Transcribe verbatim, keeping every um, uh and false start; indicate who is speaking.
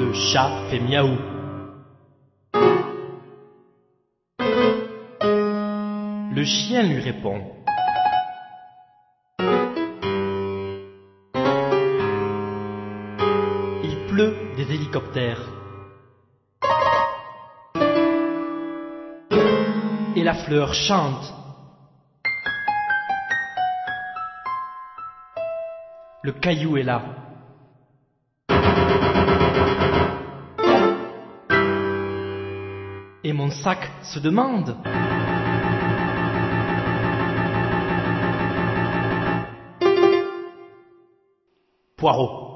Speaker 1: Le chat fait miaou. Le chien lui répond. Il pleut des hélicoptères. Et la fleur chante. Le caillou est là. Et mon sac se demande. Poireau.